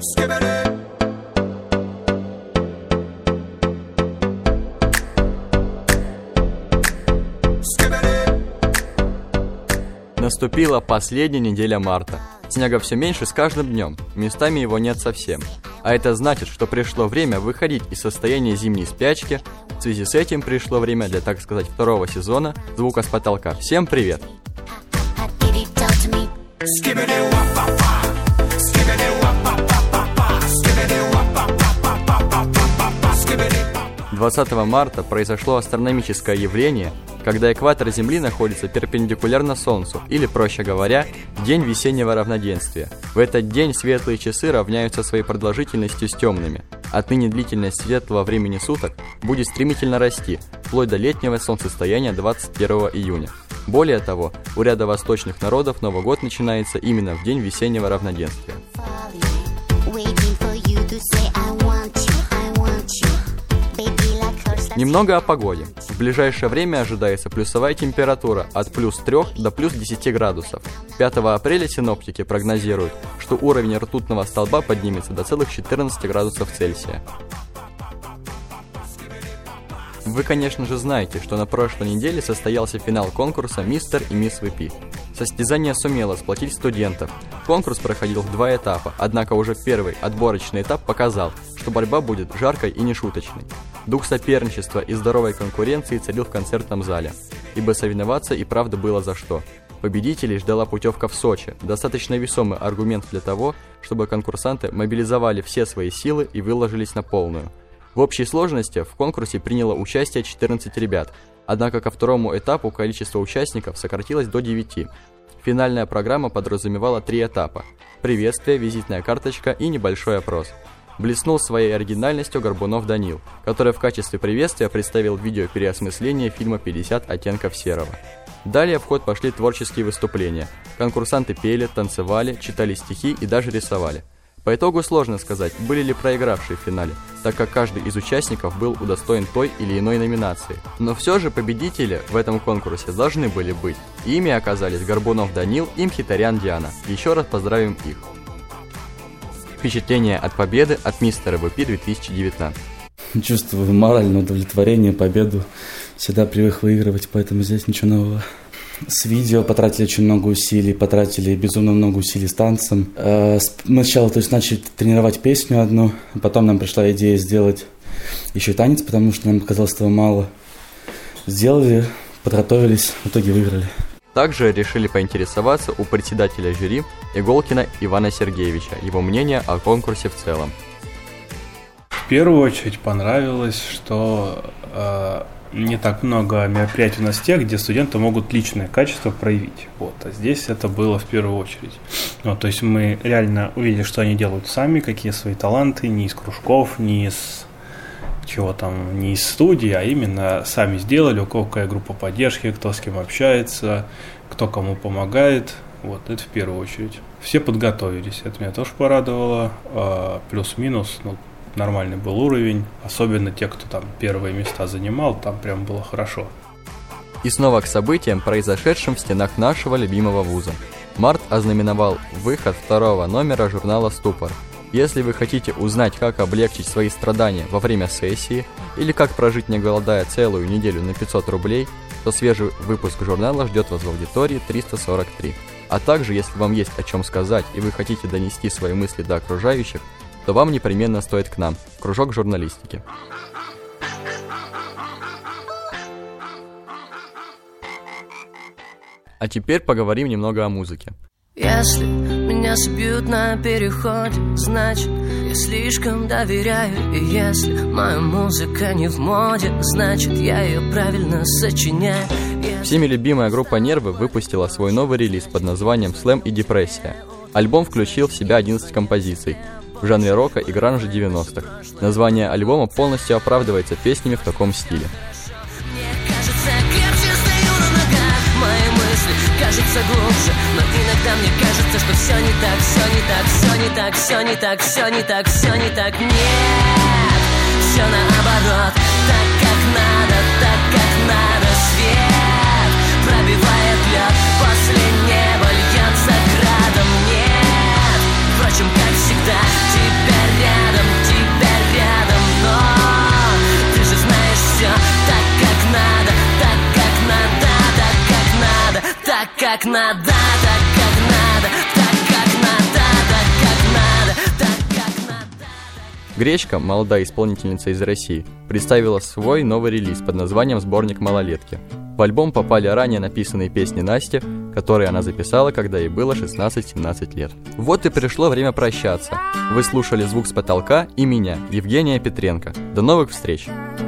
Наступила последняя неделя марта. Снега все меньше с каждым днем, местами его нет совсем. А это значит, что пришло время выходить из состояния зимней спячки. В связи с этим пришло время для, так сказать, второго сезона «Звука с потолка». Всем привет! 20 марта произошло астрономическое явление, когда экватор Земли находится перпендикулярно Солнцу, или, проще говоря, день весеннего равноденствия. В этот день светлые часы равняются своей продолжительностью с темными. Отныне длительность светлого времени суток будет стремительно расти, вплоть до летнего солнцестояния 21 июня. Более того, у ряда восточных народов Новый год начинается именно в день весеннего равноденствия. Немного о погоде. В ближайшее время ожидается плюсовая температура от плюс 3 до плюс 10 градусов. 5 апреля синоптики прогнозируют, что уровень ртутного столба поднимется до целых 14 градусов Цельсия. Вы, конечно же, знаете, что на прошлой неделе состоялся финал конкурса «Мистер и мисс ВП». Состязание сумело сплотить студентов. Конкурс проходил в 2 этапа, однако уже первый, отборочный этап показал, что борьба будет жаркой и нешуточной. Дух соперничества и здоровой конкуренции царил в концертном зале, ибо соревноваться и правда было за что. Победителей ждала путевка в Сочи, достаточно весомый аргумент для того, чтобы конкурсанты мобилизовали все свои силы и выложились на полную. В общей сложности в конкурсе приняло участие 14 ребят, однако ко второму этапу количество участников сократилось до 9. Финальная программа подразумевала 3 этапа – приветствие, визитная карточка и небольшой опрос. Блеснул своей оригинальностью Горбунов Данил, который в качестве приветствия представил видео переосмысления фильма «50 оттенков серого». Далее в ход пошли творческие выступления. Конкурсанты пели, танцевали, читали стихи и даже рисовали. По итогу сложно сказать, были ли проигравшие в финале, так как каждый из участников был удостоен той или иной номинации. Но все же победители в этом конкурсе должны были быть. Ими оказались Горбунов Данил и Мхитарян Диана. Еще раз поздравим их. Впечатление от победы от мистера ВП 2019. Чувствую моральное удовлетворение, победу. Всегда привык выигрывать, поэтому здесь ничего нового. С видео потратили очень много усилий, потратили безумно много усилий с танцем. Сначала начали тренировать песню одну, а потом нам пришла идея сделать еще и танец, потому что нам показалось этого мало. Сделали, подготовились, в итоге выиграли. Также решили поинтересоваться у председателя жюри Иголкина Ивана Сергеевича его мнение о конкурсе в целом. В первую очередь понравилось, что не так много мероприятий у нас тех, где студенты могут личное качество проявить. А здесь это было в первую очередь. То есть мы реально увидели, что они делают сами, какие свои таланты, не из кружков, не из не из студии, а именно сами сделали, у кого какая группа поддержки, кто с кем общается, кто кому помогает. Это в первую очередь. Все подготовились, это меня тоже порадовало. Плюс-минус, нормальный был уровень, особенно те, кто там первые места занимал, там прям было хорошо. И снова к событиям, произошедшим в стенах нашего любимого вуза. Март ознаменовал выход 2-го номера журнала «Ступор». Если вы хотите узнать, как облегчить свои страдания во время сессии или как прожить не голодая целую неделю на 500 рублей, то свежий выпуск журнала ждет вас в аудитории 343. А также, если вам есть о чем сказать и вы хотите донести свои мысли до окружающих, то вам непременно стоит к нам, в кружок журналистики. А теперь поговорим немного о музыке. Если меня собьют на переходе, значит, я слишком доверяю. И если моя музыка не в моде, значит, я ее правильно сочиняю. Всеми любимая группа «Нервы» выпустила свой новый релиз под названием «Слэм и депрессия». Альбом включил в себя 11 композиций в жанре рока и гранжа 90-х. Название альбома полностью оправдывается песнями в таком стиле. Кажется глубже, но иногда мне кажется, что все не так, все не так, все не так, все не так, все не так, все не так. Нет, все наоборот, так как надо, свет пробивает лед, после неба льется градом. Нет, впрочем, как всегда, как надо, так как надо, так как надо, так как надо, так как надо. Гречка, молодая исполнительница из России, представила свой новый релиз под названием «Сборник малолетки». В альбом попали ранее написанные песни Насти, которые она записала, когда ей было 16-17 лет. Вот и пришло время прощаться. Вы слушали «Звук с потолка» и меня, Евгения Петренко. До новых встреч!